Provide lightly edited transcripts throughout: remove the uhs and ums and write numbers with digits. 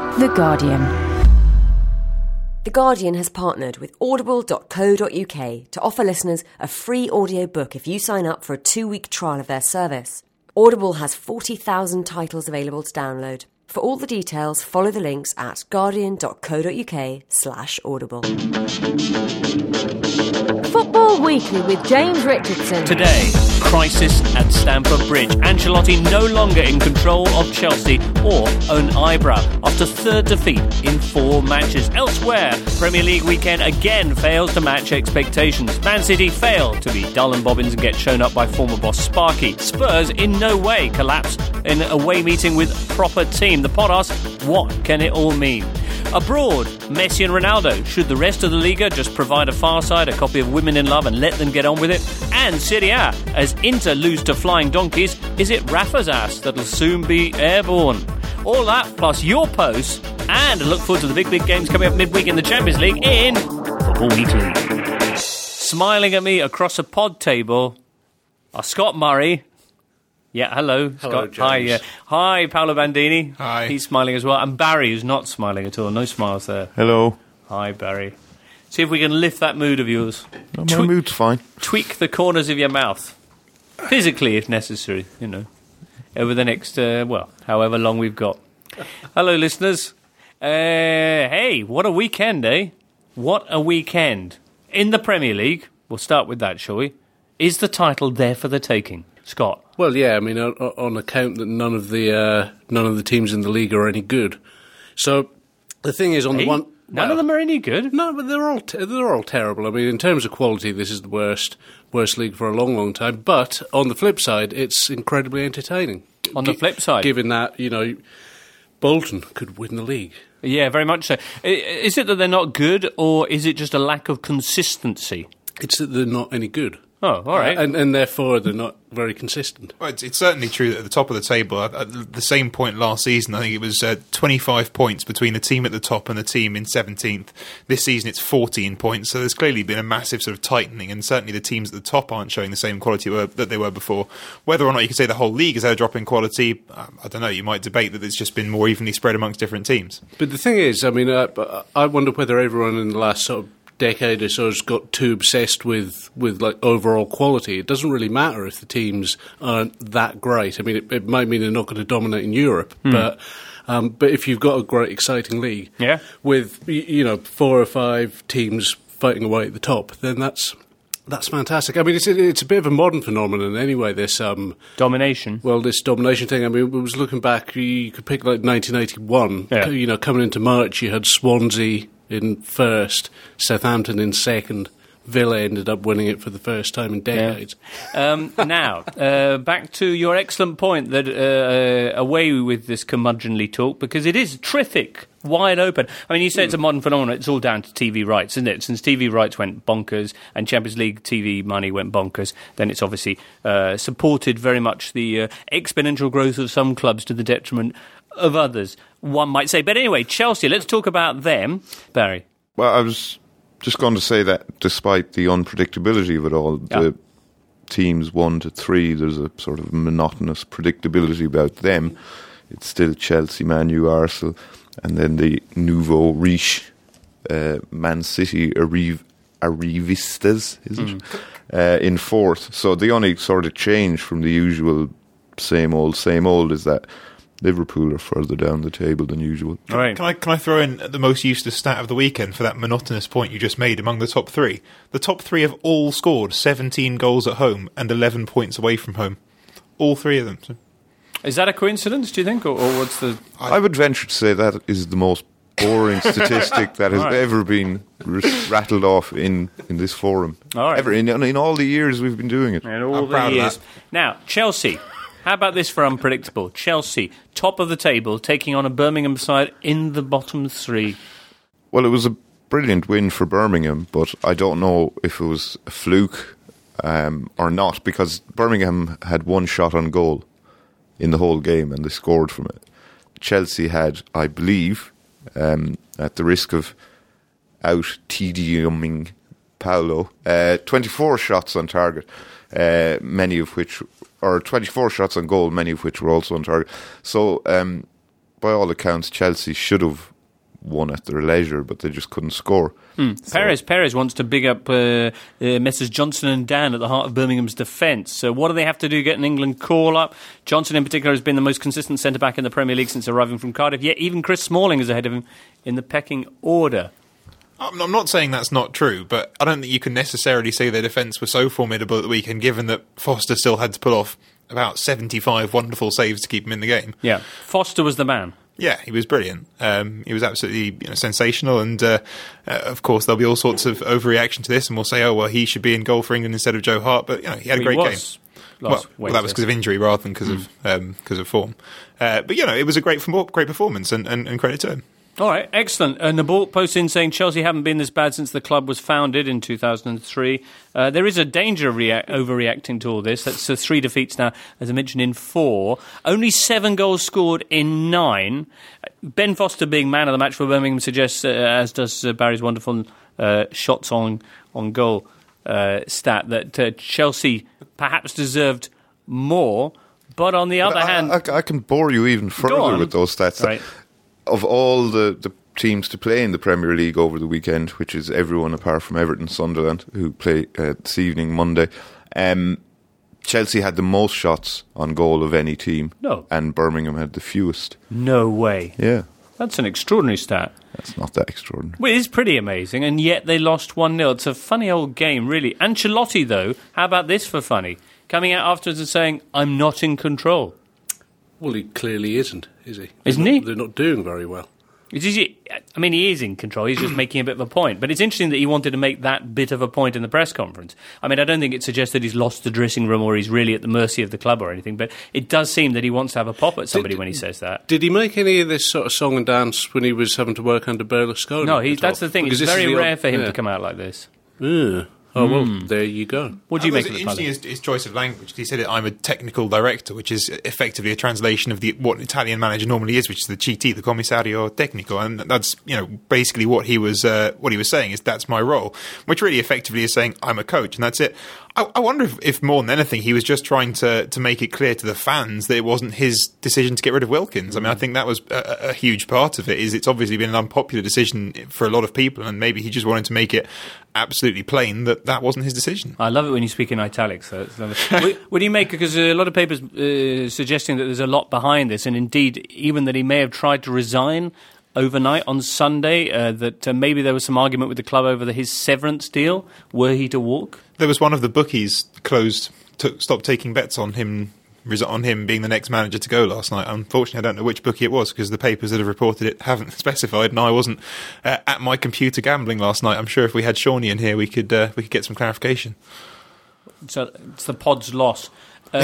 The Guardian. The Guardian has partnered with audible.co.uk to offer listeners a free audiobook if you sign up for a 2-week trial of their service. Audible has 40,000 titles available to download. For all the details, follow the links at guardian.co.uk/audible. Football Weekly with James Richardson. Today, crisis at Stamford Bridge. Ancelotti no longer in control of Chelsea or own Ibra after third defeat in 4 matches. Elsewhere, Premier League weekend again fails to match expectations. Man City fail to beat Dull and Bobbins and get shown up by former boss Sparky. Spurs in no way collapse in a away meeting with proper team. The pod asks, what can it all mean? Abroad, Messi and Ronaldo. Should the rest of the Liga just provide a far side, a copy of Women in Love and let them get on with it? And Serie A, as Inter lose to Flying Donkeys, is it Rafa's ass that'll soon be airborne? All that plus your posts, and look forward to the big games coming up midweek in the Champions League in Football Weekly. Smiling at me across a pod table are Scott Murray. Yeah, hello, Scott. James. Hi, Paolo Bandini. Hi. He's smiling as well. And Barry, who's not smiling at all. No smiles there. Hello. Hi, Barry. See if we can lift that mood of yours. No, my mood's fine. Tweak the corners of your mouth. Physically, if necessary, over the next, however long we've got. Hello, listeners. Hey, what a weekend, eh? What a weekend. In the Premier League, we'll start with that, shall we? Is the title there for the taking? Scott? Well, yeah, I mean, on account that none of the teams in the league are any good. So the thing is, none of them are any good. No, but they're all terrible. I mean, in terms of quality, this is the worst league for a long, long time. But on the flip side, it's incredibly entertaining. On the flip side, given that Bolton could win the league. Yeah, very much so. Is it that they're not good, or is it just a lack of consistency? It's that they're not any good. Oh, all right. And therefore, they're not very consistent. Well, it's certainly true that at the top of the table, at the same point last season, I think it was 25 points between the team at the top and the team in 17th. This season, it's 14 points, so there's clearly been a massive sort of tightening, and certainly the teams at the top aren't showing the same quality that they were before. Whether or not you can say the whole league has had a drop in quality, I don't know. You might debate that it's just been more evenly spread amongst different teams. But the thing is, I mean, I wonder whether everyone in the last sort of decade or so has got too obsessed with like overall quality. It doesn't really matter if the teams aren't that great. I mean, it might mean they're not going to dominate in Europe, but if you've got a great, exciting league, with 4 or 5 teams fighting away at the top, then that's fantastic. I mean, it's a bit of a modern phenomenon anyway. This domination. Well, this domination thing. I mean, we was looking back. You could pick like 1981. Yeah. Coming into March, you had Swansea in first, Southampton in second. Villa ended up winning it for the first time in decades. Now, back to your excellent point that away with this curmudgeonly talk, because it is terrific, wide open. I mean, you say it's a modern phenomenon. It's all down to TV rights, isn't it? Since TV rights went bonkers and Champions League TV money went bonkers, then it's obviously supported very much the exponential growth of some clubs to the detriment of others, one might say. But anyway, Chelsea, let's talk about them. Barry? Well, I was just going to say that despite the unpredictability of it all, the teams 1 to 3, there's a sort of monotonous predictability about them. It's still Chelsea, Man U, Arsenal, and then the nouveau riche Man City Arrivistas, is it? In fourth. So the only sort of change from the usual same old is that Liverpool are further down the table than usual. All right. Can I throw in the most useless stat of the weekend for that monotonous point you just made among the top 3? The top 3 have all scored 17 goals at home and 11 points away from home. All 3 of them. So. Is that a coincidence, do you think? Or what's the... I would venture to say that is the most boring statistic that has ever been rattled off in this forum. All right. Ever, in all the years we've been doing it. In all the years. Now, Chelsea... How about this for unpredictable? Chelsea, top of the table, taking on a Birmingham side in the bottom 3. Well, it was a brilliant win for Birmingham, but I don't know if it was a fluke or not, because Birmingham had 1 shot on goal in the whole game and they scored from it. Chelsea had, I believe, at the risk of out-tediuming Paolo, 24 shots on target, many of which... or 24 shots on goal, many of which were also on target. So by all accounts, Chelsea should have won at their leisure, but they just couldn't score. Perez wants to big up Messrs Johnson and Dan at the heart of Birmingham's defence. So what do they have to do to get an England call-up? Johnson in particular has been the most consistent centre-back in the Premier League since arriving from Cardiff, yet even Chris Smalling is ahead of him in the pecking order. I'm not saying that's not true, but I don't think you can necessarily say their defence was so formidable at the weekend, given that Foster still had to pull off about 75 wonderful saves to keep him in the game. Yeah, Foster was the man. Yeah, he was brilliant. He was absolutely sensational, and of course there'll be all sorts of overreaction to this, and we'll say, oh well, he should be in goal for England instead of Joe Hart, but he had a great game. Well, that was because of injury rather than because of form. But it was a great performance, and credit to him. All right, excellent. Nabolt posts in saying Chelsea haven't been this bad since the club was founded in 2003. There is a danger of overreacting to all this. That's 3 defeats now, as I mentioned, in 4. Only 7 goals scored in 9. Ben Foster being man of the match for Birmingham suggests, as does Barry's wonderful shots on goal stat, that Chelsea perhaps deserved more. But on the other hand... I can bore you even further with those stats. Right. Of all the teams to play in the Premier League over the weekend, which is everyone apart from Everton, Sunderland, who play this evening, Monday, Chelsea had the most shots on goal of any team. No. And Birmingham had the fewest. No way. Yeah. That's an extraordinary stat. That's not that extraordinary. Well, it is pretty amazing, and yet they lost 1-0. It's a funny old game, really. Ancelotti, though, how about this for funny? Coming out afterwards and saying, I'm not in control. Well, he clearly isn't, is he? Isn't he? They're not doing very well. He is in control. He's just making a bit of a point. But it's interesting that he wanted to make that bit of a point in the press conference. I mean, I don't think it suggests that he's lost the dressing room or he's really at the mercy of the club or anything, but it does seem that he wants to have a pop at somebody when he says that. Did he make any of this sort of song and dance when he was having to work under Berlusconi? No, that's the thing. Because it's very rare for him to come out like this. Yeah. Oh, well, there you go. What do you make of it? It interesting his choice of language. He said, I'm a technical director, which is effectively a translation of what an Italian manager normally is, which is the CT, the Commissario Tecnico. And that's, basically what he was saying is that's my role, which really effectively is saying I'm a coach, and that's it. I wonder if more than anything, he was just trying to make it clear to the fans that it wasn't his decision to get rid of Wilkins. I mean, I think that was a huge part of it. It's obviously been an unpopular decision for a lot of people, and maybe he just wanted to make it absolutely plain that wasn't his decision. I love it when you speak in italics. So what do you make? Because a lot of papers suggesting that there's a lot behind this, and indeed, even that he may have tried to resign overnight on Sunday, that maybe there was some argument with the club over his severance deal, were he to walk. There was one of the bookies stopped taking bets on him being the next manager to go last night. Unfortunately, I don't know which bookie it was because the papers that have reported it haven't specified, and I wasn't at my computer gambling last night. I'm sure if we had Shawnee in here, we could get some clarification. So it's the pod's loss. All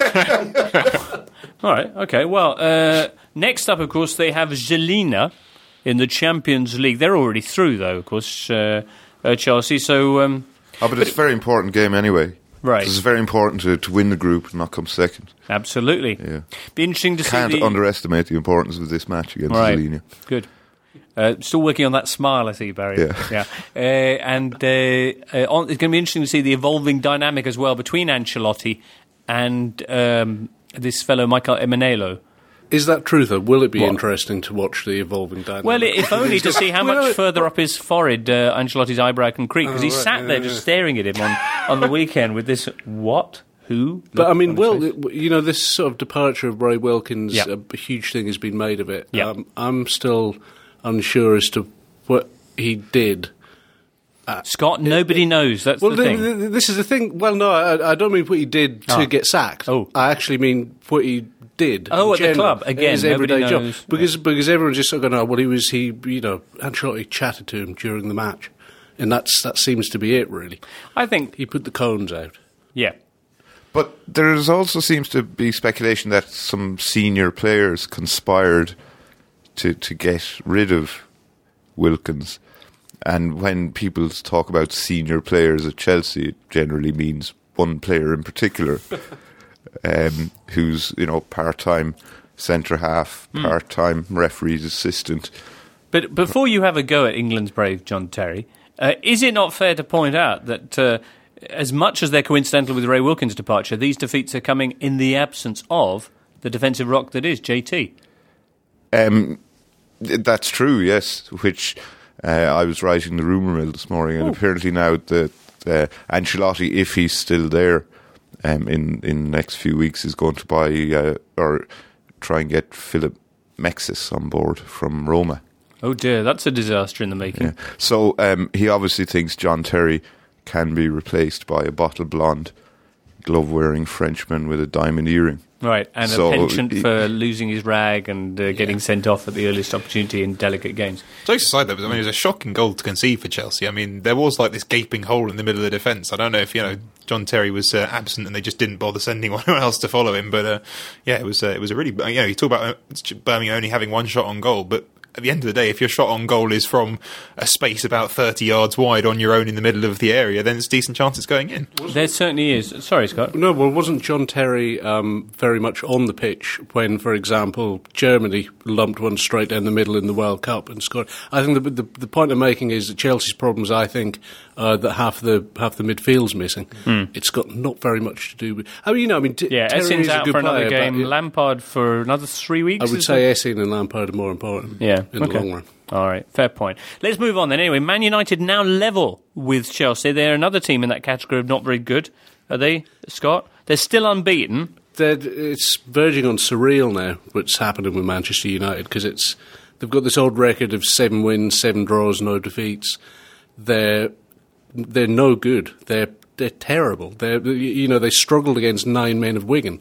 right, okay. Well, next up, of course, they have Žilina in the Champions League. They're already through, though, of course, Chelsea. So, but it's a very important game anyway. Right. It's very important to win the group and not come second. Absolutely. Yeah. Be interesting to Can't underestimate the importance of this match against Žilina. Good. Still working on that smile, I see, Barry. Yeah. It's going to be interesting to see the evolving dynamic as well between Ancelotti and this fellow Michael Emenalo. Is that true, though? Will it be interesting to watch the evolving dynamic? Well, if only to see how much further up his forehead Ancelotti's eyebrow can creep, because he sat there just staring at him on the weekend with this, what? Who? But I mean, this sort of departure of Ray Wilkins, a huge thing has been made of it. Yep. I'm still unsure as to what he did. Scott, nobody knows. That's the thing. This is the thing. Well, no, I don't mean what he did to get sacked. Oh. I actually mean what he did. Oh, at the club again. His everyday nobody job. Because everyone's just sort of going, Ancelotti chatted to him during the match, and that seems to be it. Really, I think he put the cones out. Yeah. But there also seems to be speculation that some senior players conspired to get rid of Wilkins. And when people talk about senior players at Chelsea, it generally means one player in particular, who's part-time centre-half, part-time referee's assistant. But before you have a go at England's brave John Terry, is it not fair to point out that as much as they're coincidental with Ray Wilkins' departure, these defeats are coming in the absence of the defensive rock that is JT? That's true, yes, which I was writing the rumour mill this morning, and apparently now that Ancelotti, if he's still there in the next few weeks, is going to buy or try and get Philip Mexis on board from Roma. Oh dear, that's a disaster in the making. Yeah. So he obviously thinks John Terry can be replaced by a bottle blonde, glove-wearing Frenchman with a diamond earring. Right, and So a penchant for losing his rag and getting sent off at the earliest opportunity in delicate games. Jokes aside, though, I mean, it was a shocking goal to concede for Chelsea. I mean, there was like this gaping hole in the middle of the defence. I don't know if John Terry was absent and they just didn't bother sending anyone else to follow him. But it was a really you talk about Birmingham only having one shot on goal, but at the end of the day, if your shot on goal is from a space about 30 yards wide on your own in the middle of the area, then it's a decent chance it's going in. There certainly is. Sorry, Scott. No, well, wasn't John Terry very much on the pitch when, for example, Germany lumped one straight down the middle in the World Cup and scored? I think the point I'm making is that Chelsea's problems, I think, that half the midfield's missing. It's got not very much to do with... Terry Essen's is a out good for another player, game. but Lampard for another 3 weeks. I would say Essen and Lampard are more important in the long run. All right, fair point. Let's move on then. Anyway, Man United now level with Chelsea. They're another team in that category of not very good. Are they, Scott? They're still unbeaten. It's verging on surreal now what's happening with Manchester United, because they've got this old record of 7 wins, 7 draws, no defeats. They're no good. They're terrible. They struggled against 9 men of Wigan,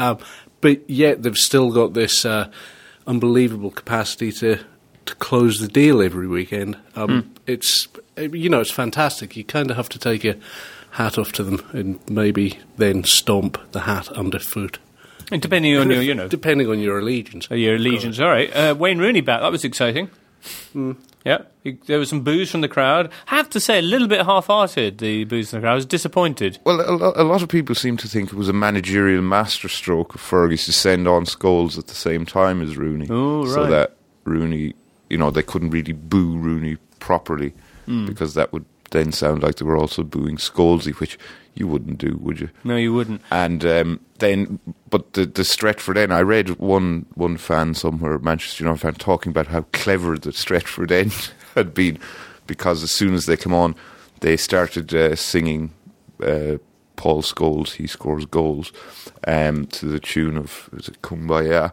but yet they've still got this unbelievable capacity to close the deal every weekend. It's fantastic. You kind of have to take your hat off to them and maybe then stomp the hat underfoot. And depending on your, depending on your allegiance. Your allegiance. All right. Wayne Rooney back. That was exciting. Yeah, there was some boos from the crowd. I have to say, a little bit half-hearted, the boos from the crowd. I was disappointed. Well, a lot of people seem to think it was a managerial masterstroke of Fergie to send on Scholes at the same time as Rooney. Oh, right. So that Rooney, they couldn't really boo Rooney properly, because that would then sound like they were also booing Scholesy, which you wouldn't do, would you? No, you wouldn't. And but the Stretford end, I read one fan somewhere, Manchester United fan, talking about how clever the Stretford end had been, because as soon as they come on, they started singing Paul Scholes, He Scores Goals, to the tune of, is it Kumbaya?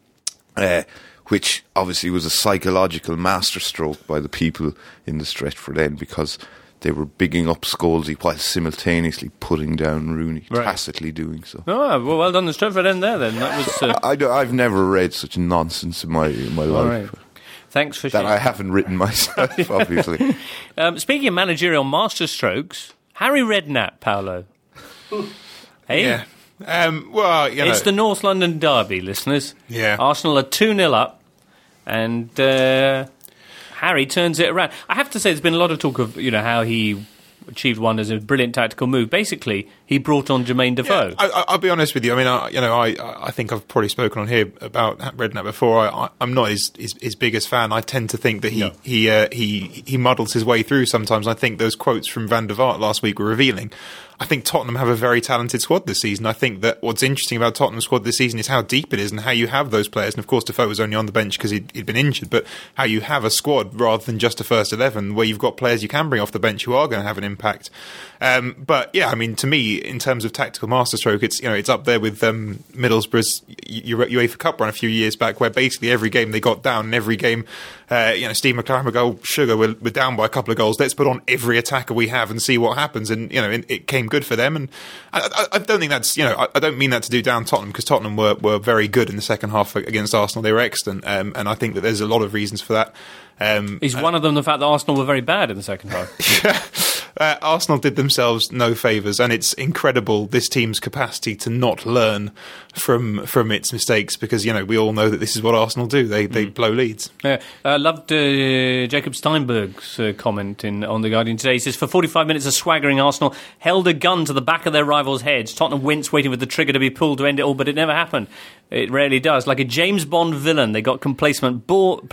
Which obviously was a psychological masterstroke by the people in the Stretford end, because they were bigging up Scholesy while simultaneously putting down Rooney, tacitly doing so. Oh, well done the Stretford end there then. That was. I've never read such nonsense in my life. Right. Thanks for that. sharing. I haven't written myself, obviously. Speaking of managerial masterstrokes, Harry Redknapp, Paolo. Hey? Yeah. It's the North London derby, listeners. Yeah. Arsenal are 2-0 up, and Harry turns it around. I have to say, there's been a lot of talk of how he achieved one as a brilliant tactical move. Basically, he brought on Jermaine Defoe. Yeah, I'll be honest with you. I mean, I think I've probably spoken on here about Redknapp before. I'm not his biggest fan. I tend to think that he muddles his way through sometimes. I think those quotes from Van der Vaart last week were revealing. I think Tottenham have a very talented squad this season. I think that what's interesting about Tottenham's squad this season is how deep it is and how you have those players. And of course, Defoe was only on the bench because he'd been injured, but how you have a squad rather than just a first 11 where you've got players you can bring off the bench who are going to have an impact. But yeah, I mean, to me, in terms of tactical masterstroke, it's up there with Middlesbrough's UEFA Cup run a few years back, where basically every game they got down, and every game, Steve McClaren would go, "Sugar, we're down by a couple of goals. Let's put on every attacker we have and see what happens." And it came good for them. And I don't think that's I don't mean that to do down Tottenham, because Tottenham were very good in the second half against Arsenal. They were excellent, and I think that there's a lot of reasons for that. Is one of them the fact that Arsenal were very bad in the second half? Arsenal did themselves no favours, and it's incredible this team's capacity to not learn from its mistakes, because we all know that this is what Arsenal do. They blow leads. Yeah, loved Jacob Steinberg's comment on The Guardian today. He says, for 45 minutes of swaggering, Arsenal held a gun to the back of their rivals' heads. Tottenham winced, waiting for the trigger to be pulled to end it all, but it never happened. It rarely does. Like a James Bond villain, they got complacent,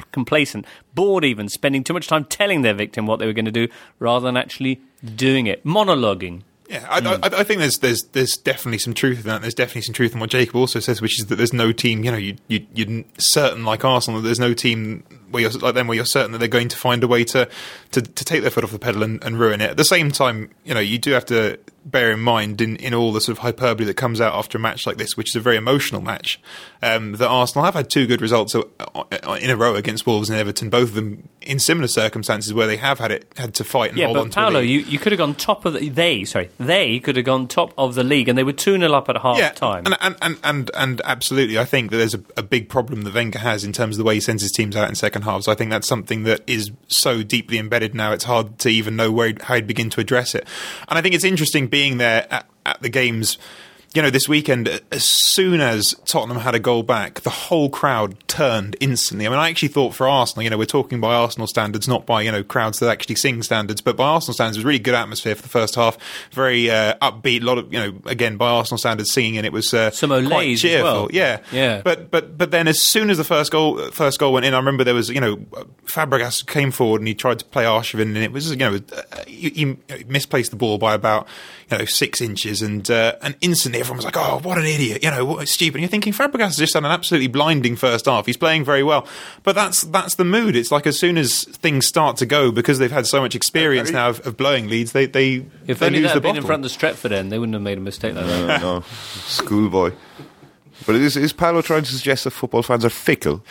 bored even, spending too much time telling their victim what they were going to do rather than actually doing it. Monologuing. Yeah, I think there's definitely some truth in that. There's definitely some truth in what Jacob also says, which is that there's no team. You're certain, like Arsenal, that there's no team where you're certain that they're going to find a way to take their foot off the pedal and ruin it. At the same time, you do have to bear in mind in all the sort of hyperbole that comes out after a match like this, which is a very emotional match, that Arsenal have had 2 good results in a row against Wolves and Everton, both of them in similar circumstances where they have had to fight and hold on to the lead. Paolo, you could have gone top of they could have gone top of the league, and they were 2-0 up at half time. And absolutely, I think that there's a big problem that Wenger has in terms of the way he sends his teams out in second halves. I think that's something that is so deeply embedded now, it's hard to even know how he'd begin to address it. And I think it's interesting being there at the games. This weekend, as soon as Tottenham had a goal back, the whole crowd turned instantly. I mean, I actually thought for Arsenal, we're talking by Arsenal standards, not by, crowds that actually sing standards, but by Arsenal standards, it was really good atmosphere for the first half, very upbeat, a lot of, again, by Arsenal standards, singing, and it was quite cheerful. Well. Yeah. But then as soon as the first goal went in, I remember there was, Fabregas came forward and he tried to play Arshavin, and it was, he misplaced the ball by about, 6 inches, and instantly everyone was like, oh, what an idiot, what stupid. And you're thinking, Fabregas has just had an absolutely blinding first half. He's playing very well. But that's the mood. It's like as soon as things start to go, because they've had so much experience now of blowing leads, they if they lose the bottle. Been in front of the Stretford end, they wouldn't have made a mistake like that. No, schoolboy. But is Paolo trying to suggest that football fans are fickle?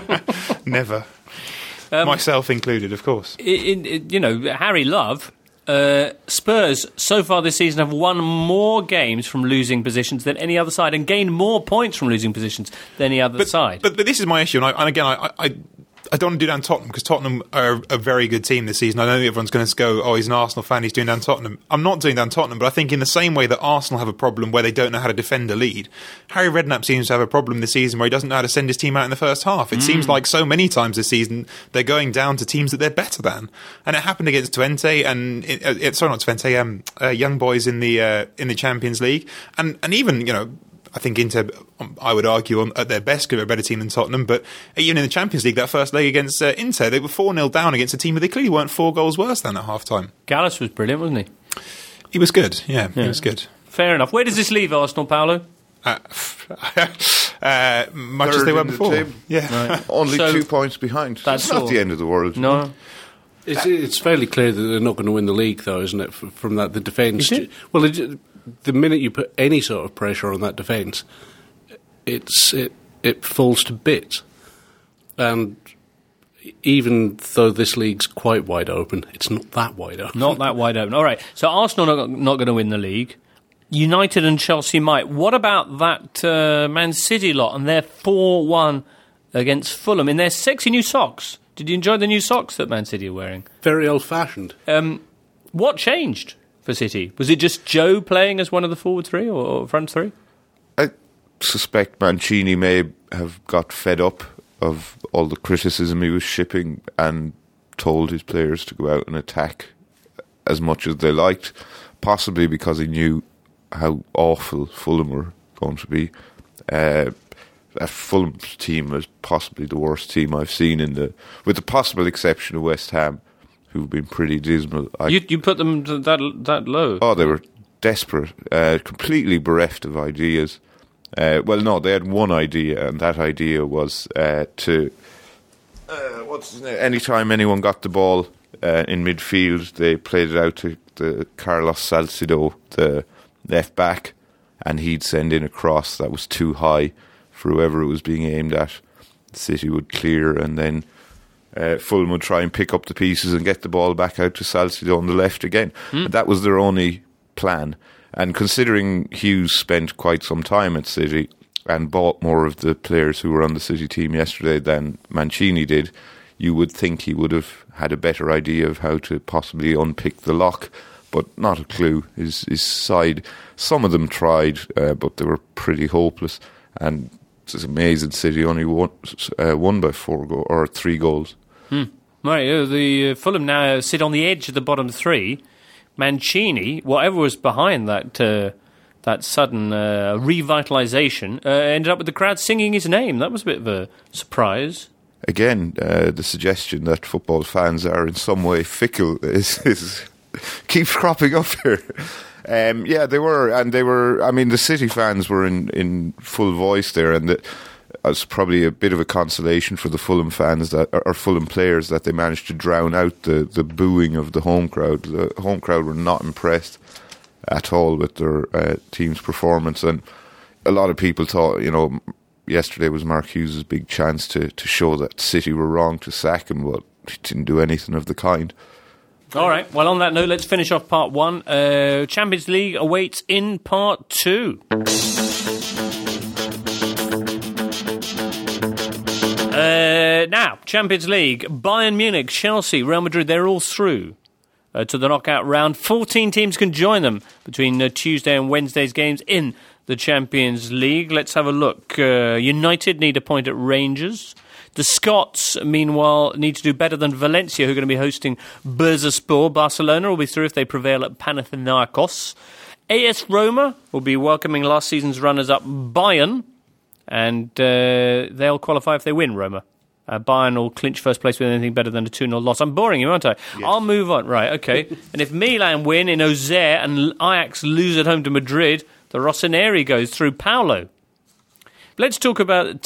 Never. Myself included, of course. Harry Love... Spurs so far this season have won more games from losing positions than any other side and gained more points from losing positions than any other side. But this is my issue, and again, I don't want to do down Tottenham, because Tottenham are a very good team this season. I know everyone's going to go, oh, he's an Arsenal fan, he's doing down Tottenham. I'm not doing down Tottenham, but I think in the same way that Arsenal have a problem where they don't know how to defend a lead, Harry Redknapp seems to have a problem this season where he doesn't know how to send his team out in the first half. It seems like so many times this season they're going down to teams that they're better than. And it happened against Twente and not Twente, Young Boys in the Champions League. And even, I think Inter, I would argue, at their best, could be a better team than Tottenham. But even in the Champions League, that first leg against Inter, they were 4-0 down against a team that they clearly weren't 4 goals worse than at half-time. Gallas was brilliant, wasn't he? He was good, yeah. He was good. Fair enough. Where does this leave Arsenal, Paolo? Much as they were before. Yeah. Right. Only 2 points behind. That's not the end of the world. No. It's fairly clear that they're not going to win the league, though, isn't it, from that, the defence? Well, the minute you put any sort of pressure on that defence, it falls to bits. And even though this league's quite wide open, it's not that wide open. Not that wide open. All right, so Arsenal are not going to win the league. United and Chelsea might. What about that Man City lot and their 4-1 against Fulham in their sexy new socks? Did you enjoy the new socks that Man City are wearing? Very old-fashioned. What changed for City? Was it just Joe playing as one of the forward 3 or front 3? I suspect Mancini may have got fed up of all the criticism he was shipping and told his players to go out and attack as much as they liked, possibly because he knew how awful Fulham were going to be. That Fulham team is possibly the worst team I've seen with the possible exception of West Ham, who've been pretty dismal. You put them that low? Oh, they were desperate, completely bereft of ideas. Well, no, they had one idea, and that idea was anytime anyone got the ball in midfield, they played it out to the Carlos Salcido, the left back, and he'd send in a cross that was too high for whoever it was being aimed at. City would clear, and then Fulham would try and pick up the pieces and get the ball back out to Salcido on the left again. And that was their only plan. And considering Hughes spent quite some time at City and bought more of the players who were on the City team yesterday than Mancini did, you would think he would have had a better idea of how to possibly unpick the lock, but not a clue. His side, some of them tried, but they were pretty hopeless. And it's amazing City only won by 3 goals. Right, the Fulham now sit on the edge of the bottom 3. Mancini, whatever was behind that sudden revitalisation, ended up with the crowd singing his name. That was a bit of a surprise. Again, the suggestion that football fans are in some way fickle is keeps cropping up here. Yeah, they were, and they were. I mean, the City fans were in full voice there, and it was probably a bit of a consolation for the Fulham fans or Fulham players that they managed to drown out the booing of the home crowd. The home crowd were not impressed at all with their team's performance, and a lot of people thought, yesterday was Mark Hughes' big chance to show that City were wrong to sack him, but he didn't do anything of the kind. All right, well, on that note, let's finish off part 1. Champions League awaits in part 2. Now, Champions League, Bayern Munich, Chelsea, Real Madrid, they're all through to the knockout round. 14 teams can join them between Tuesday and Wednesday's games in the Champions League. Let's have a look. United need a point at Rangers. The Scots, meanwhile, need to do better than Valencia, who are going to be hosting Bursaspor. Barcelona will be through if they prevail at Panathinaikos. AS Roma will be welcoming last season's runners-up Bayern, and they'll qualify if they win, Roma. Bayern will clinch first place with anything better than a 2-0 loss. I'm boring you, aren't I? Yes. I'll move on. Right, okay. And if Milan win in Auxerre and Ajax lose at home to Madrid, the Rossoneri goes through. Paolo. Let's talk about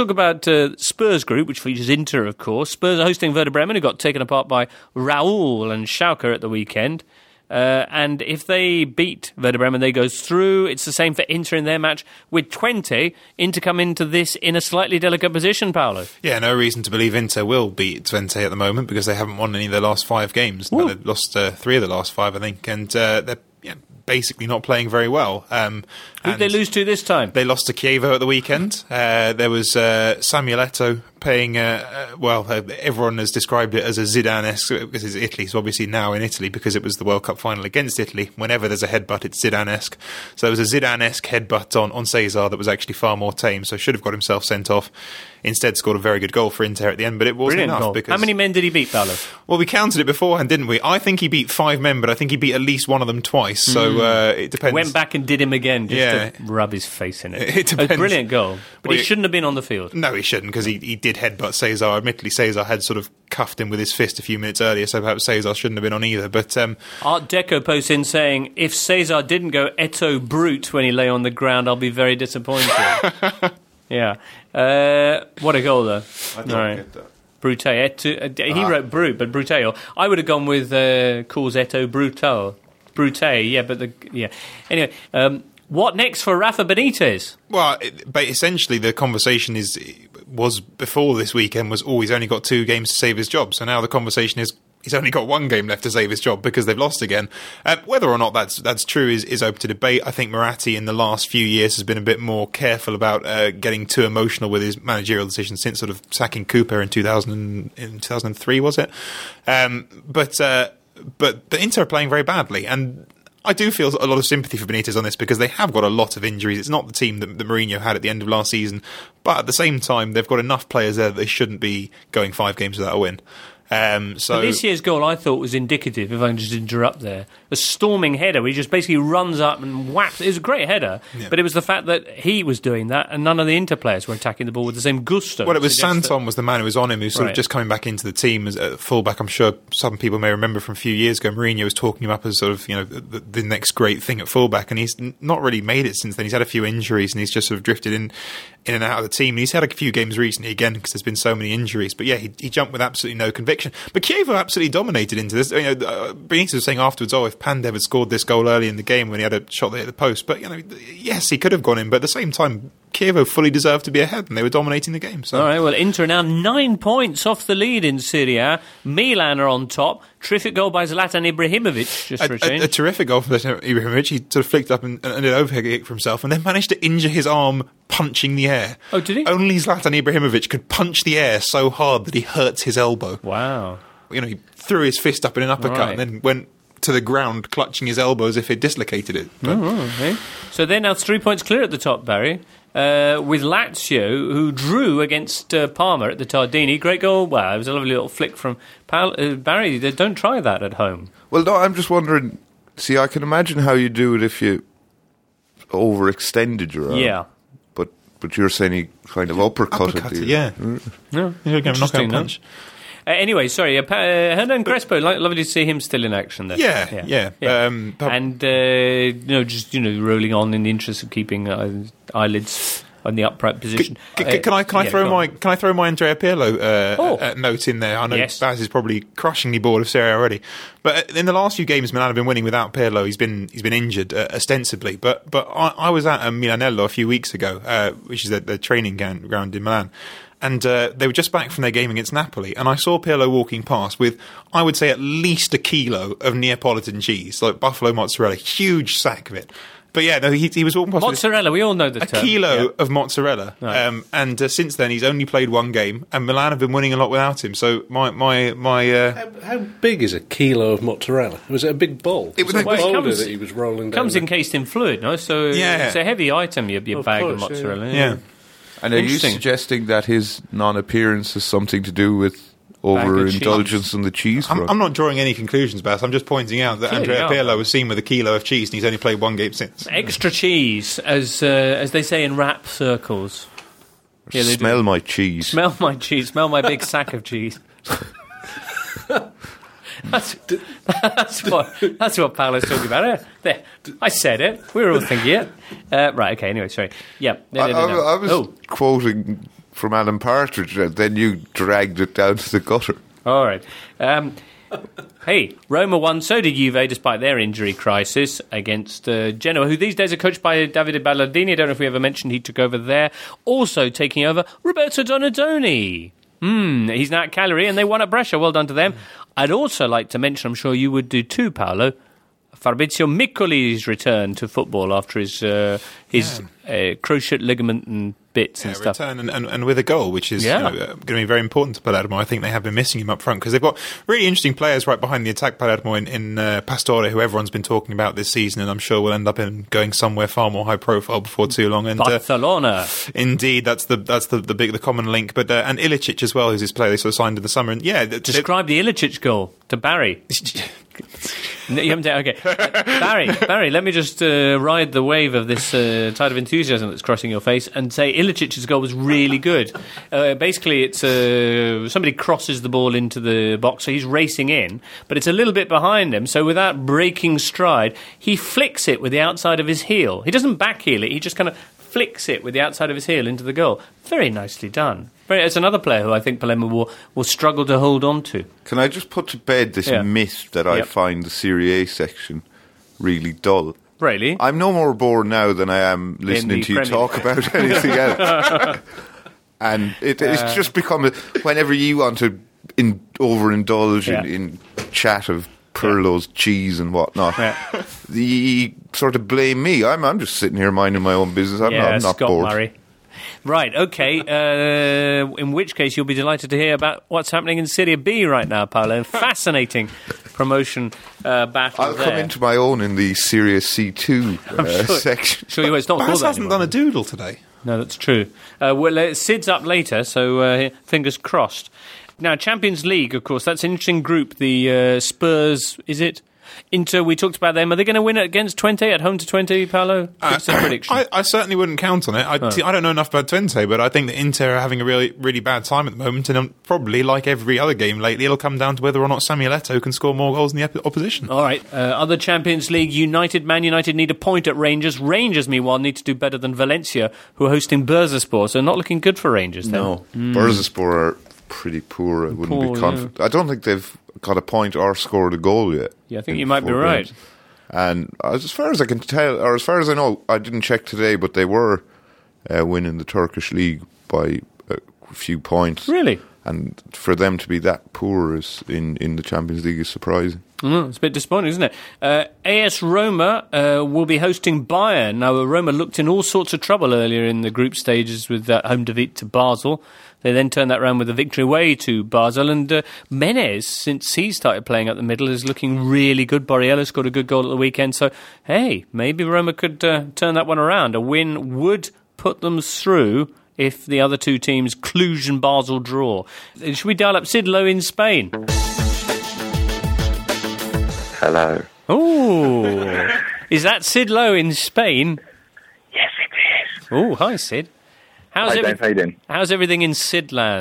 Spurs group, which features Inter, of course. Spurs are hosting Werder Bremen, who got taken apart by Raul and Schalke at the weekend. And if they beat Werder Bremen, they go through. It's the same for Inter in their match with Twente. Inter come into this in a slightly delicate position, Paolo. Yeah, no reason to believe Inter will beat Twente at the moment because they haven't won any of their last 5 games. No, they've lost 3 of the last 5, I think, and they're basically not playing very well. Who did they lose to this time? They lost to Chievo at the weekend. There was Samuel Eto'o playing, everyone has described it as a Zidane-esque, because it's Italy, so obviously now in Italy, because it was the World Cup final against Italy. Whenever there's a headbutt, it's Zidane-esque. So there was a Zidane-esque headbutt on Cesar that was actually far more tame, so should have got himself sent off. Instead scored a very good goal for Inter at the end, but it wasn't Brilliant enough. Goal. Because how many men did he beat, Paolo? Well, we counted it beforehand, didn't we? I think he beat 5 men, but I think he beat at least one of them twice, so it depends. Went back and did him again just to rub his face in it. It depends. A brilliant goal. But he shouldn't have been on the field. No, he shouldn't, because he did headbutt Cesar. Admittedly, Cesar had sort of cuffed him with his fist a few minutes earlier, so perhaps Cesar shouldn't have been on either. But Art Deco posts in saying, if Cesar didn't go Eto'o brute when he lay on the ground, I'll be very disappointed. Yeah. What a goal, though. I don't get that. Brute. He wrote brute, but brutale. I would have gone with calls Eto'o brutal. Brute, yeah, but Anyway, what next for Rafa Benitez? Well, but essentially the conversation was before this weekend was, he's only got 2 games to save his job. So now the conversation is, he's only got 1 game left to save his job because they've lost again. Whether or not that's true is open to debate. I think Moratti in the last few years has been a bit more careful about getting too emotional with his managerial decisions since sort of sacking Cooper in 2003, was it? But the Inter are playing very badly, and I do feel a lot of sympathy for Benitez on this because they have got a lot of injuries. It's not the team that Mourinho had at the end of last season, but at the same time, they've got enough players there that they shouldn't be going 5 games without a win. So this year's goal, I thought, was indicative, if I can just interrupt there. A storming header where he just basically runs up and whaps. It was a great header, but it was the fact that he was doing that and none of the Inter players were attacking the ball with the same gusto. Well, it was Santon was the man who was on him, who's sort of just coming back into the team as a fullback. I'm sure some people may remember from a few years ago, Mourinho was talking him up as sort of, the next great thing at fullback, and he's not really made it since then. He's had a few injuries and he's just sort of drifted in and out of the team. And he's had a few games recently again because there's been so many injuries. But yeah, he jumped with absolutely no conviction. But Chievo absolutely dominated into this. Benitez was saying afterwards, if Pandev had scored this goal early in the game when he had a shot that hit the post. But yes, he could have gone in. But at the same time, Chievo fully deserved to be ahead, and they were dominating the game. So. All right, well, Inter are now 9 points off the lead in Serie A. Milan are on top. Terrific goal by Zlatan Ibrahimovic, just for a change. A terrific goal from Zlatan Ibrahimovic. He sort of flicked up and an overhead kick for himself, and then managed to injure his arm punching the air. Oh, did he? Only Zlatan Ibrahimovic could punch the air so hard that he hurts his elbow. Wow. He threw his fist up in an uppercut and then went to the ground clutching his elbow as if he'd dislocated it. Okay. So they're now 3 points clear at the top, Barry. With Lazio, who drew against Parma at the Tardini. Great goal. Wow, it was a lovely little flick from Barry. Don't try that at home. Well, no, I'm just wondering. See, I can imagine how you do it if you overextended your arm. Yeah. But you're saying he kind of uppercutted it. Yeah. Mm. No, you're going to knock out punch. Anyway, sorry, Hernan Crespo, lovely to see him still in action there. Yeah. And, just rolling on in the interest of keeping eyelids on the upright position. Can I throw my Andrea Pirlo note in there? I know Baz is probably crushingly bored of Serie A already, but in the last few games Milan have been winning without Pirlo. He's been injured ostensibly, but I was at Milanello a few weeks ago, which is the training ground in Milan. And they were just back from their game against Napoli, and I saw Pirlo walking past with, I would say, at least a kilo of Neapolitan cheese, like buffalo mozzarella, huge sack of it. But yeah, no, he was walking past mozzarella. We all know the term. A kilo of mozzarella, right. And since then he's only played one game, and Milan have been winning a lot without him. So my how big is a kilo of mozzarella? Was it a big bowl? It was a boulder that he was rolling down. Comes encased in fluid, no? So it's a heavy item. Your bag of mozzarella. Yeah. And are you suggesting that his non-appearance has something to do with overindulgence on the cheese front? I'm not drawing any conclusions, Baz. I'm just pointing out that Andrea Pirlo was seen with a kilo of cheese and he's only played one game since. Extra cheese, as they say in rap circles. Yeah, smell my cheese. Smell my cheese. Smell my big sack of cheese. That's what Paolo's talking about. There, I said it. We were all thinking it. Right, okay, anyway, sorry. Yeah. I was quoting from Alan Partridge, and then you dragged it down to the gutter. All right. Hey, Roma won, so did Juve, despite their injury crisis against Genoa, who these days are coached by Davide Ballardini. I don't know if we ever mentioned he took over there. Also taking over, Roberto Donadoni. He's now at Cagliari, and they won at Brescia. Well done to them. I'd also like to mention, I'm sure you would do too, Paolo, Fabrizio Miccoli's return to football after his cruciate ligament and bits and stuff. Return and with a goal, which is going to be very important to Palermo. I think they have been missing him up front because they've got really interesting players right behind the attack. Palermo in Pastore, who everyone's been talking about this season, and I'm sure will end up going somewhere far more high profile before too long. And Barcelona, indeed, that's the common link. But and Ilicic as well, who's this player they sort of signed in the summer. And describe the Ilicic goal to Barry. You haven't okay. Barry, let me just ride the wave of this tide of enthusiasm that's crossing your face and say Ilicic's goal was really good. Basically, it's somebody crosses the ball into the box, so he's racing in, but it's a little bit behind him, so without breaking stride, he flicks it with the outside of his heel. He doesn't backheel it, he just kind of flicks it with the outside of his heel into the goal. Very nicely done. It's another player who I think Palermo will struggle to hold on to. Can I just put to bed this myth that I find the Serie A section really dull? Really? I'm no more bored now than I am listening to you talk about anything else. And it's just become whenever you want to overindulge in chat of Pirlo's cheese and whatnot, you sort of blame me. I'm just sitting here minding my own business. I'm not Scott bored. Murray. Right, okay. In which case, you'll be delighted to hear about what's happening in Serie B right now, Paolo. Fascinating promotion battle. I'll come into my own in the Serie C2 section. Sure you will. It's not Baz hasn't done a doodle today. No, that's true. Sid's up later, so fingers crossed. Now, Champions League, of course, that's an interesting group. The Spurs, is it? Inter, we talked about them. Are they going to win against Twente, at home to Twente, Paolo? What's the prediction? I certainly wouldn't count on it. I don't know enough about Twente, but I think that Inter are having a really, really bad time at the moment, and probably, like every other game lately, it'll come down to whether or not Samuel Eto'o can score more goals than the opposition. All right. Other Champions League, Man United need a point at Rangers. Rangers, meanwhile, need to do better than Valencia, who are hosting Bursaspor, so not looking good for Rangers then. No. Bursaspor are pretty poor. I wouldn't be confident. Yeah. I don't think they've got a point or scored a goal yet. Yeah, I think you might be right. Games. And as far as I can tell, or as far as I know, I didn't check today, but they were winning the Turkish league by a few points. Really? And for them to be that poor in the Champions League is surprising. It's a bit disappointing, isn't it? AS Roma will be hosting Bayern. Now, Roma looked in all sorts of trouble earlier in the group stages with that home defeat to Basel. They then turned that around with a victory away to Basel. And Menez, since he started playing up the middle, is looking really good. Borriello scored a good goal at the weekend. So, hey, maybe Roma could turn that one around. A win would put them through if the other two teams, Cluj and Basel, draw. Should we dial up Sid Lowe in Spain? Hello. Oh, is that Sid Lowe in Spain? Yes, it is. Oh, hi, Sid. How's How you doing? everything in Sidland?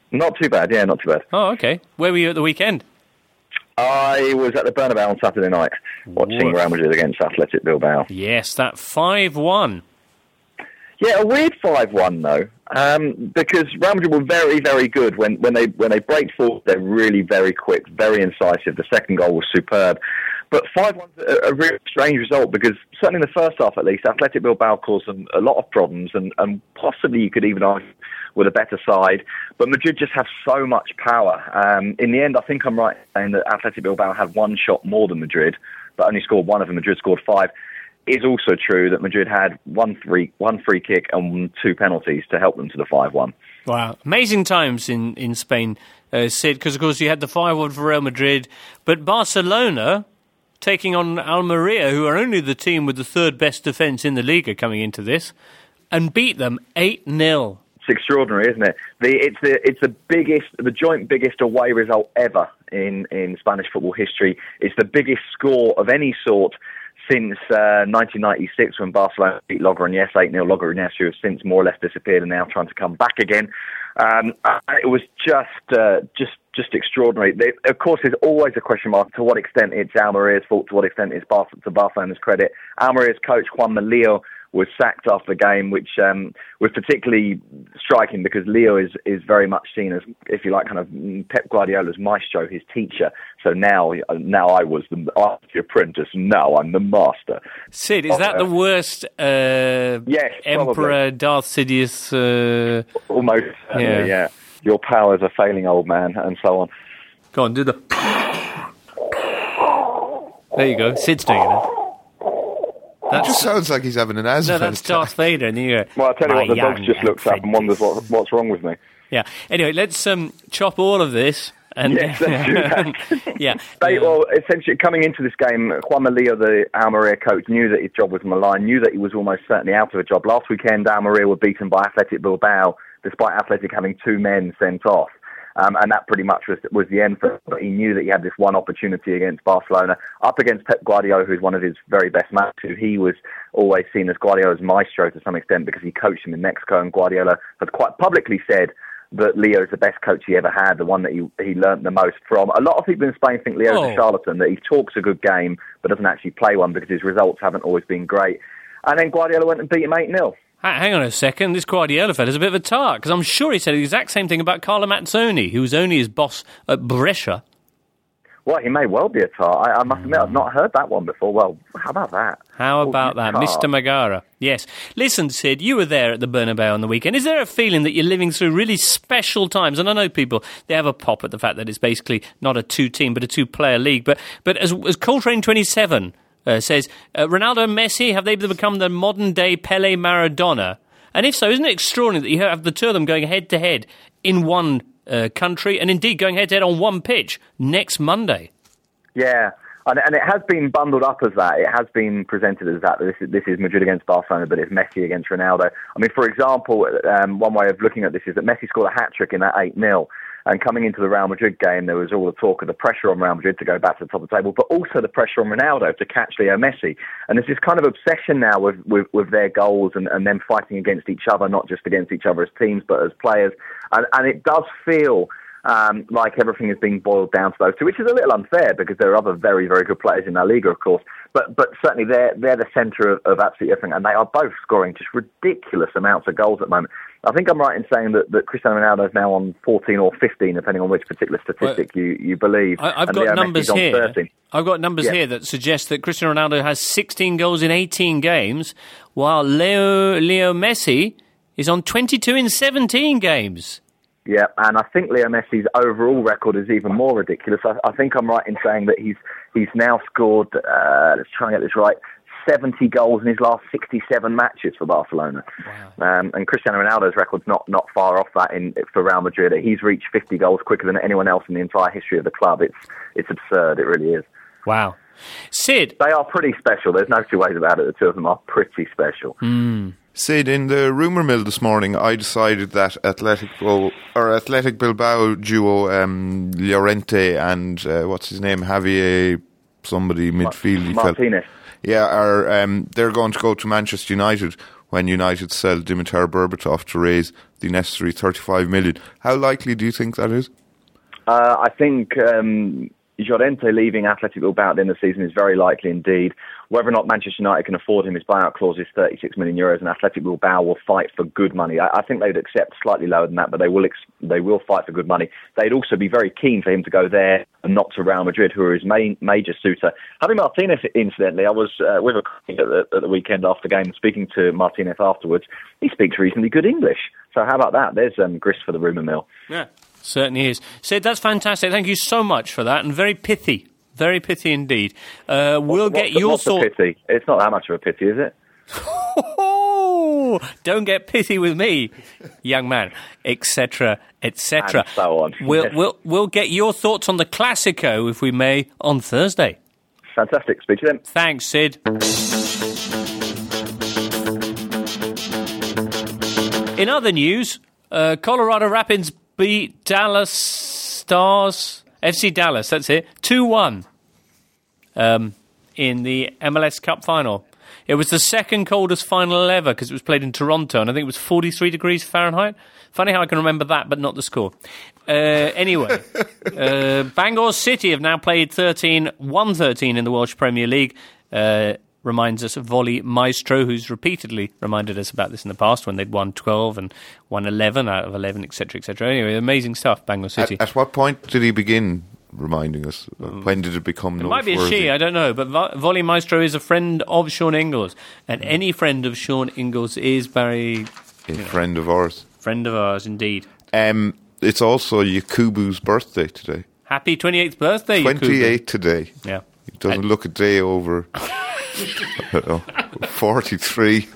Not too bad, yeah, not too bad. Oh, okay. Where were you at the weekend? I was at the Bernabeu on Saturday night, watching Real Madrid against Athletic Bilbao. Yes, that 5-1. Yeah, a weird 5-1 though, because Real Madrid were very, very good when they break forward. They're really very quick, very incisive. The second goal was superb, but 5-1's a really strange result because certainly in the first half, at least, Athletic Bilbao caused them a lot of problems, and possibly you could even argue with a better side. But Madrid just have so much power. In the end, I think I'm right in saying that Athletic Bilbao had one shot more than Madrid, but only scored one of them. Madrid scored 5. It is also true that Madrid had one free kick and 2 penalties to help them to the 5-1. Wow. Amazing times in Spain, Sid, because, of course, you had the 5-1 for Real Madrid, but Barcelona taking on Almeria, who are only the team with the third best defence in the Liga coming into this, and beat them 8-0. It's extraordinary, isn't it? It's the joint biggest away result ever in Spanish football history. It's the biggest score of any sort since 1996 when Barcelona beat Logroñés 8-0. Logroñés, who have since more or less disappeared and now trying to come back again. It was just extraordinary. Of course, there's always a question mark to what extent it's Almeria's fault, to what extent it's to Barcelona's credit. Almeria's coach, Juanma Lillo, was sacked after the game, which was particularly striking because Leo is very much seen as, if you like, kind of Pep Guardiola's maestro, his teacher. So now I was the apprentice, now I'm the master. Sid, is that the worst yes, Emperor probably. Darth Sidious? Almost, yeah. Your powers are failing, old man, and so on. Go on, do the... There you go, Sid's doing it. It just sounds like he's having an asthma. No, that's Darth Vader. And you go, well, I'll tell you what, the dog just looks up and wonders what's wrong with me. Yeah. Anyway, let's chop all of this. And yes, let's do that. Yeah. Well, essentially, coming into this game, Juanma Lillo, the Almeria coach, knew that his job was on the line, knew that he was almost certainly out of a job. Last weekend, Almeria were beaten by Athletic Bilbao, despite Athletic having 2 men sent off. And that pretty much was the end for him. But he knew that he had this one opportunity against Barcelona, up against Pep Guardiola, who's one of his very best mates, who he was always seen as Guardiola's maestro to some extent because he coached him in Mexico, and Guardiola has quite publicly said that Leo is the best coach he ever had, the one that he learnt the most from. A lot of people in Spain think Leo's a charlatan, that he talks a good game but doesn't actually play one because his results haven't always been great. And then Guardiola went and beat him 8-0. Hang on a second, this Guardiola fella's a bit of a tart, because I'm sure he said the exact same thing about Carlo Mazzoni, who was only his boss at Brescia. Well, he may well be a tart. I must admit, I've not heard that one before. Well, how about that? How about that, Mr. Magara? Yes. Listen, Sid, you were there at the Bernabeu on the weekend. Is there a feeling that you're living through really special times? And I know people, they have a pop at the fact that it's basically not a 2-team, but a 2-player league. But as Coltrane 27... says, Ronaldo and Messi, have they become the modern-day Pele Maradona? And if so, isn't it extraordinary that you have the two of them going head-to-head in one country and indeed going head-to-head on one pitch next Monday? Yeah, and it has been bundled up as that. It has been presented as that. This is Madrid against Barcelona, but it's Messi against Ronaldo. I mean, for example, one way of looking at this is that Messi scored a hat-trick in that 8-0. And coming into the Real Madrid game, there was all the talk of the pressure on Real Madrid to go back to the top of the table, but also the pressure on Ronaldo to catch Leo Messi. And there's this kind of obsession now with their goals and them fighting against each other, not just against each other as teams, but as players. And it does feel like everything is being boiled down to those two, which is a little unfair because there are other very, very good players in La Liga, of course. But certainly they're the centre of absolutely everything, and they are both scoring just ridiculous amounts of goals at the moment. I think I'm right in saying that Cristiano Ronaldo is now on 14 or 15, depending on which particular statistic you believe. I've got numbers here. I've got numbers here that suggest that Cristiano Ronaldo has 16 goals in 18 games, while Leo Messi is on 22 in 17 games. Yeah, and I think Leo Messi's overall record is even more ridiculous. I think I'm right in saying that he's now scored, let's try and get this right, 70 goals in his last 67 matches for Barcelona. Wow. And Cristiano Ronaldo's record's not far off that for Real Madrid. He's reached 50 goals quicker than anyone else in the entire history of the club. It's absurd, it really is. Wow. Sid. They are pretty special. There's no two ways about it. The two of them are pretty special. Sid, in the rumour mill this morning, I decided that Athletic Bilbao duo Llorente and what's his name, Javier, somebody midfield. Martinez. Yeah, they're going to go to Manchester United. when United sell Dimitar Berbatov to raise the necessary 35 million. How likely do you think that is? I think Llorente leaving Athletic Bilbao at the end of the season is very likely indeed. Whether or not Manchester United can afford him, his buyout clause is €36 million, and Athletic Bilbao will fight for good money. I think they would accept slightly lower than that, but they will fight for good money. They'd also be very keen for him to go there and not to Real Madrid, who are his major suitor. Javi Martinez, incidentally, I was with a colleague at the weekend after the game, speaking to Martinez afterwards. He speaks reasonably good English. So how about that? There's grist for the rumour mill. Yeah, certainly is. Sid, that's fantastic. Thank you so much for that, and very pithy. Very pithy indeed. We'll get your thoughts. Pity? It's not that much of a pity, is it? Don't get pithy with me, young man, etc., etc. And so on. We'll get your thoughts on the Classico, if we may, on Thursday. Fantastic. Speak to them. Thanks, Sid. In other news, Colorado Rapids beat Dallas Stars, FC Dallas, that's it, 2-1 in the MLS Cup final. It was the second coldest final ever because it was played in Toronto, and I think it was 43 degrees Fahrenheit. Funny how I can remember that, but not the score. Anyway, Bangor City have now played 1-13 in the Welsh Premier League. Reminds us of Volley Maestro, who's repeatedly reminded us about this in the past when they'd won 12 and won 11 out of 11, etc., etc. Anyway, amazing stuff, Bangor City. At what point did he begin reminding us? When did it become noteworthy? It might be a she, I don't know, but Volley Maestro is a friend of Sean Ingalls, and any friend of Sean Ingalls is Barry... friend of ours. Friend of ours, indeed. It's also Yakubu's birthday today. Happy 28th birthday, 28 today. Yeah. He doesn't look a day over... 43.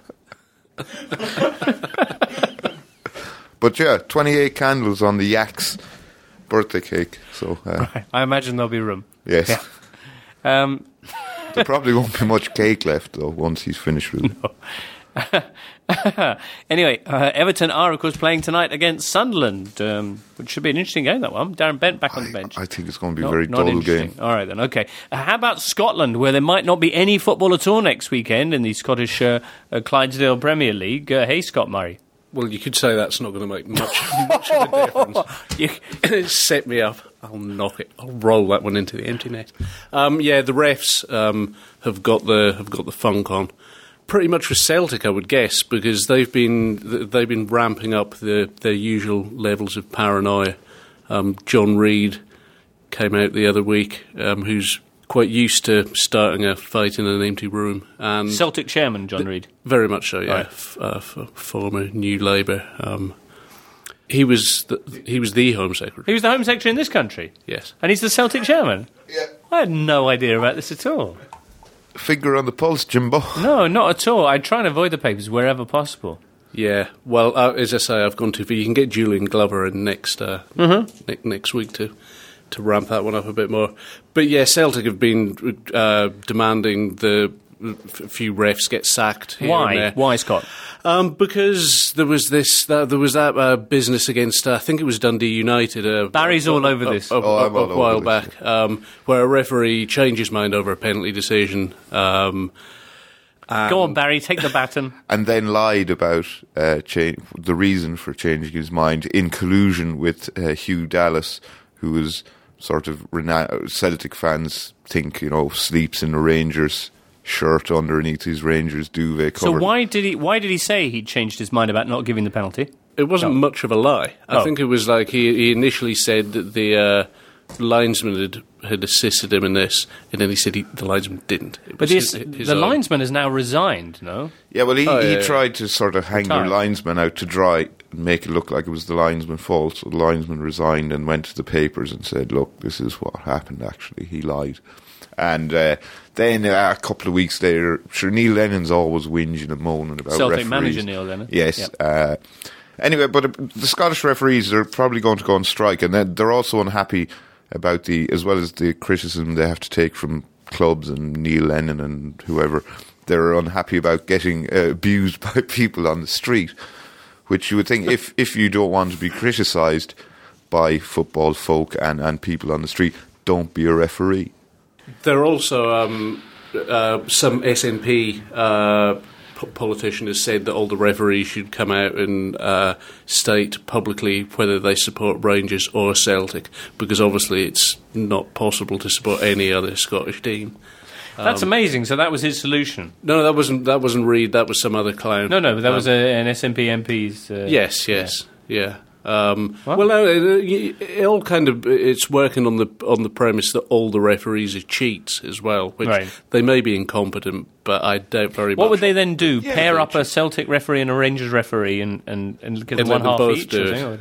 But yeah, 28 candles on the Yak's birthday cake. So right. I imagine there'll be room. Yes. Yeah. There probably won't be much cake left though once he's finished with it. No. Anyway, Everton are, of course, playing tonight against Sunderland, which should be an interesting game, that one. Darren Bent back on the bench. I think it's going to be a very dull game. All right, then, okay. How about Scotland, where there might not be any football at all next weekend in the Scottish Clydesdale Premier League? Hey, Scott Murray. Well, you could say that's not going to make much of a difference. Set me up. I'll knock it. I'll roll that one into the empty net. Yeah, the refs have got the funk on. Pretty much for Celtic, I would guess, because they've been ramping up their usual levels of paranoia. John Reid came out the other week, who's quite used to starting a fight in an empty room. And Celtic chairman John Reid, very much so, yeah. Right. Former New Labour. He was the Home Secretary. He was the Home Secretary in this country. Yes, and he's the Celtic chairman. Yeah, I had no idea about this at all. Finger on the pulse, Jimbo. No, not at all. I try and avoid the papers wherever possible. Yeah, well, as I say, I've gone too far. You can get Julian Glover in next week to ramp that one up a bit more. But yeah, Celtic have been demanding a few refs get sacked. Why? Why, Scott? Because there was that business against I think it was Dundee United. Barry's all over this. A while back, where a referee changed his mind over a penalty decision. Go on, Barry, take the baton. And then lied about the reason for changing his mind in collusion with Hugh Dallas, who was sort of Celtic fans think sleeps in a Rangers shirt underneath his Rangers duvet cover. So why did he say he'd changed his mind about not giving the penalty? It wasn't much of a lie. I think it was like he initially said that the linesman had assisted him in this, and then he said the linesman didn't. But the linesman has now resigned, no? Yeah, well, he tried to sort of hang the linesman out to dry and make it look like it was the linesman's fault, so the linesman resigned and went to the papers and said, look, this is what happened, actually. He lied. And then a couple of weeks later, sure, Neil Lennon's always whinging and moaning about Celtic referees. manager Neil Lennon. Yes. Yep. Anyway, but the Scottish referees are probably going to go on strike, and they're also unhappy about as well as the criticism they have to take from clubs and Neil Lennon and whoever. They're unhappy about getting abused by people on the street, which you would think if you don't want to be criticised by football folk and people on the street, don't be a referee. There are also some SNP politician has said that all the referees should come out and state publicly whether they support Rangers or Celtic, because obviously it's not possible to support any other Scottish team. That's amazing. So that was his solution. No, that wasn't Reid. That was some other clown. No, but that was an SNP MP's. Yes, yeah. Well, no, it all kind of it's working on the premise that all the referees are cheats as well, which they may be incompetent, but I doubt very much. What would they then do? Pair up a Celtic referee and a Rangers referee and give them one half each? Yeah,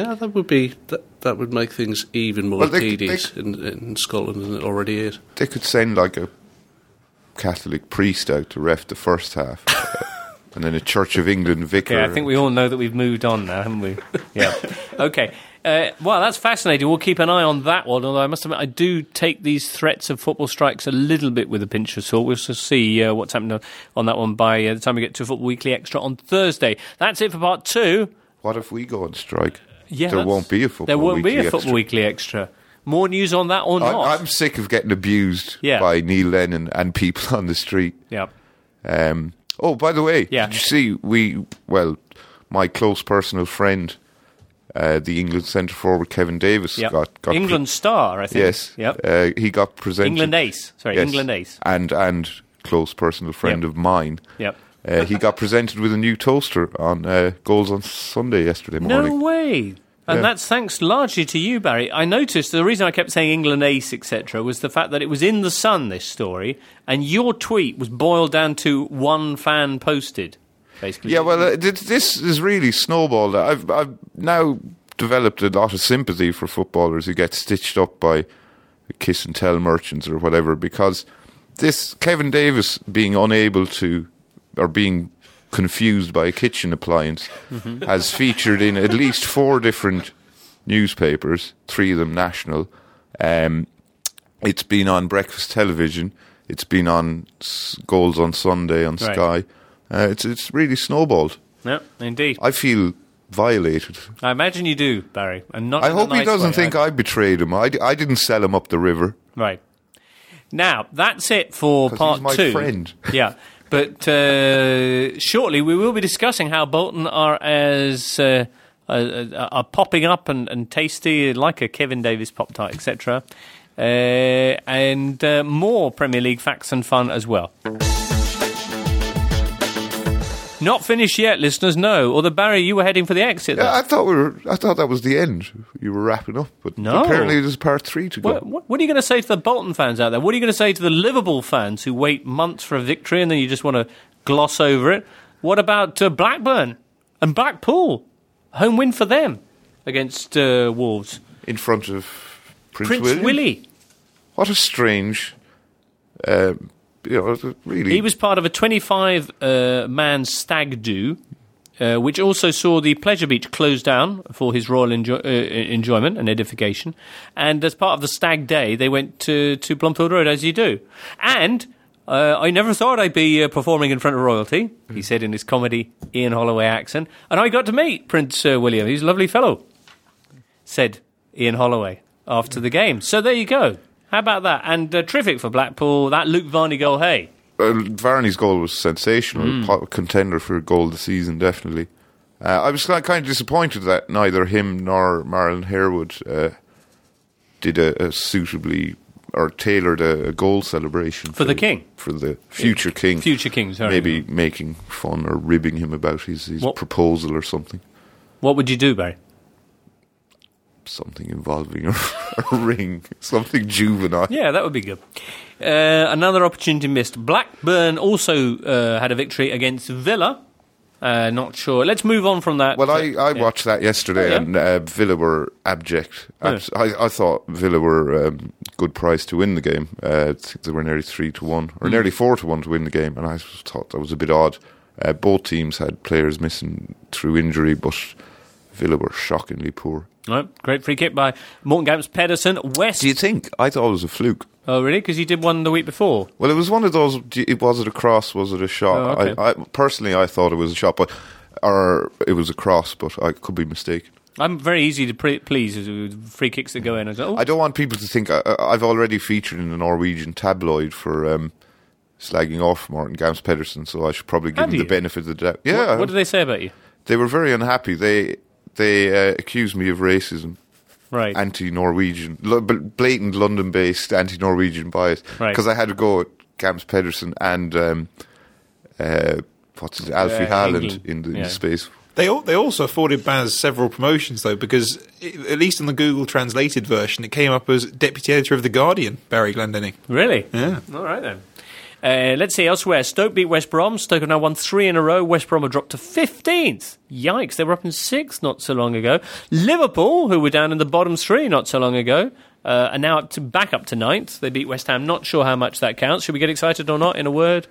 that would make things even more tedious in Scotland than it already is. They could send like a Catholic priest out to ref the first half. And then a Church of England vicar. Okay, I think we all know that we've moved on now, haven't we? Yeah. Okay. Well, that's fascinating. We'll keep an eye on that one, although I must admit I do take these threats of football strikes a little bit with a pinch of salt. We'll see what's happening on that one by the time we get to Football Weekly Extra on Thursday. That's it for part 2. What if we go on strike? Yeah, there won't be a Football Weekly Extra. More news on that or not? I'm sick of getting abused by Neil Lennon and people on the street. Yeah. Oh, by the way, did you see my close personal friend, the England centre forward Kevin Davis, got England star, I think. Yes. Yep. He got presented. England ace. Sorry, yes. England ace. And close personal friend of mine. Yep. He got presented with a new toaster on Goals on Sunday yesterday morning. No way. And that's thanks largely to you, Barry. I noticed the reason I kept saying England ace, etc., was the fact that it was in The Sun, this story, and your tweet was boiled down to one fan posted, basically. Yeah, well, this is really snowballed. I've now developed a lot of sympathy for footballers who get stitched up by kiss and tell merchants or whatever, because this Kevin Davis being unable to, or being confused by a kitchen appliance, has featured in at least 4 different newspapers, 3 of them national. It's been on breakfast television. It's been on Goals on Sunday on Sky. It's really snowballed. Yeah, indeed. I feel violated. I imagine you do, Barry. And not. I hope he doesn't think I betrayed him. I didn't sell him up the river. Right. Now, that's it for part 2. He's my friend. Yeah. But shortly we will be discussing how Bolton are are popping up and tasty, like a Kevin Davis Pop-Tart, etc. And more Premier League facts and fun as well. Not finished yet, listeners, no. Although, Barry, you were heading for the exit. Yeah, I thought that was the end. You were wrapping up, but apparently there's part 3 to go. What are you going to say to the Bolton fans out there? What are you going to say to the Liverpool fans who wait months for a victory and then you just want to gloss over it? What about Blackburn and Blackpool? Home win for them against Wolves. In front of Prince Willie. What a strange... really. He was part of a 25-man stag do, which also saw the Pleasure Beach closed down for his royal enjoyment and edification. And as part of the stag day, they went to Blomfield Road, as you do. And I never thought I'd be performing in front of royalty, he said in his comedy Ian Holloway accent. And I got to meet Prince William. He's a lovely fellow, said Ian Holloway after the game. So there you go. How about that? And terrific for Blackpool, that Luke Varney goal, hey? Varney's goal was sensational. Contender for a goal of the season, definitely. I was kind of disappointed that neither him nor Marlon Harewood did a suitably or tailored a goal celebration. For the king? For the future king. Future king, sorry. Maybe making fun or ribbing him about his proposal or something. What would you do, Barry? Something involving a ring, something juvenile. Yeah, that would be good. Another opportunity missed. Blackburn also had a victory against Villa. Not sure. Let's move on from that. Well, I watched that yesterday, and Villa were abject. I thought Villa were good price to win the game. I think they were nearly 3-1, or nearly 4-1 to win the game, and I thought that was a bit odd. Both teams had players missing through injury, but Villa were shockingly poor. Right, great free kick by Morton Gamps Pedersen. West. Do you think? I thought it was a fluke. Oh, really? Because you did one the week before. Well, it was one of those. Was it a cross? Was it a shot? Oh, okay. I personally thought it was a shot, or it was a cross, but I could be mistaken. I'm very easy to please with free kicks that go in. I don't want people to think I've already featured in a Norwegian tabloid for slagging off Morton Gamps Pedersen, so I should probably give them the benefit of the doubt. Yeah. What did they say about you? They were very unhappy. They accused me of racism. Right. Anti-Norwegian, blatant London-based anti-Norwegian bias. Right. Because I had to go at Gamps Pedersen and Alfie Haaland in the space. They also afforded Baz several promotions, though, because at least in the Google translated version, it came up as deputy editor of The Guardian, Barry Glendinning. Really? Yeah. All right, then. Let's see, elsewhere. Stoke beat West Brom. Stoke have now won 3 in a row. West Brom have dropped to 15th. Yikes, they were up in 6th not so long ago. Liverpool, who were down in the bottom 3 not so long ago, are now back up to 9th. They beat West Ham. Not sure how much that counts. Should we get excited or not, in a word?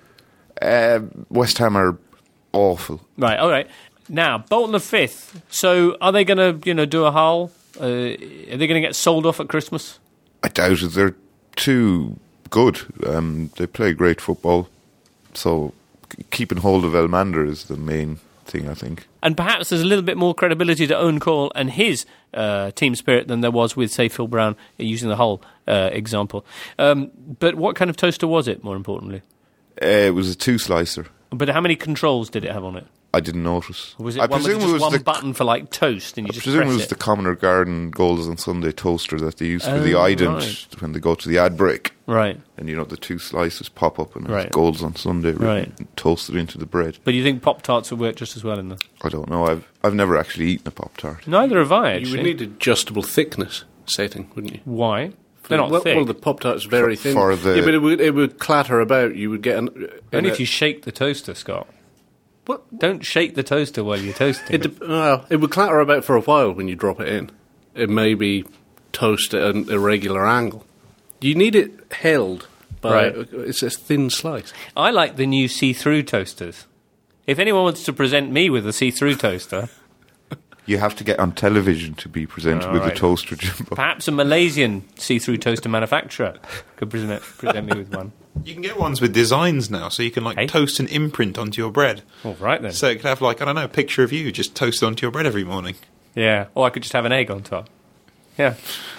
West Ham are awful. Right, all right. Now, Bolton are 5th. So are they going to, do a Hull? Are they going to get sold off at Christmas? I doubt it. They're too good. They play great football. So keeping hold of Elmander is the main thing, I think. And perhaps there's a little bit more credibility to Owen Cole and his team spirit than there was with, say, Phil Brown, using the Hull example. But what kind of toaster was it, more importantly? It was a 2-slicer. But how many controls did it have on it? I didn't notice. Or was it one button for like toast and you just press it? I presume it was the Commoner Garden Goals on Sunday toaster that they use for the ident when they go to the ad break. Right. And the 2 slices pop up and it's Goals on Sunday toasted into the bread. But you think Pop-Tarts would work just as well in there? I don't know. I've never actually eaten a Pop-Tart. Neither have I, actually. You would need adjustable thickness setting, wouldn't you? Why? They're not thick. Well, the Pop-Tart's very thin. But it would clatter about. You would get... Only if you shake the toaster, Scott. What? Don't shake the toaster while you're toasting. It would clatter about for a while when you drop it in. It may be toast at an irregular angle. You need it held by... It's a thin slice. I like the new see-through toasters. If anyone wants to present me with a see-through toaster... You have to get on television to be presented with a toaster, Jimbo. Perhaps a Malaysian see-through toaster manufacturer could present me with one. You can get ones with designs now, so you can toast an imprint onto your bread. All right, then. So it could have a picture of you just toasted onto your bread every morning. Yeah, or I could just have an egg on top. Yeah.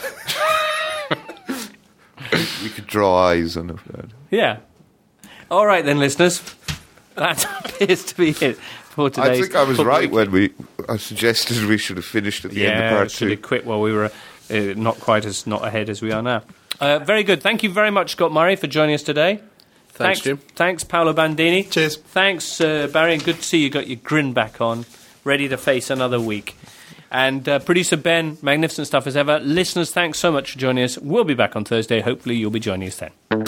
We could draw eyes on it. Yeah. All right, then, listeners. That appears to be it for today's... I think I was right when I suggested we should have finished at the end of part 2. Yeah, should have quit while we were not ahead as we are now. Very good. Thank you very much, Scott Murray, for joining us today. Thanks, Jim. Thanks, Paolo Bandini. Cheers. Thanks, Barry, and good to see you got your grin back on, ready to face another week. And producer Ben, magnificent stuff as ever. Listeners, thanks so much for joining us. We'll be back on Thursday. Hopefully you'll be joining us then.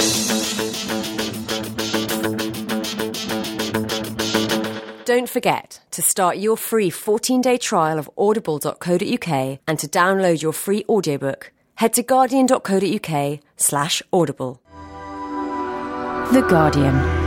Don't forget to start your free 14-day trial of audible.co.uk and to download your free audiobook. Head to guardian.co.uk/audible. The Guardian.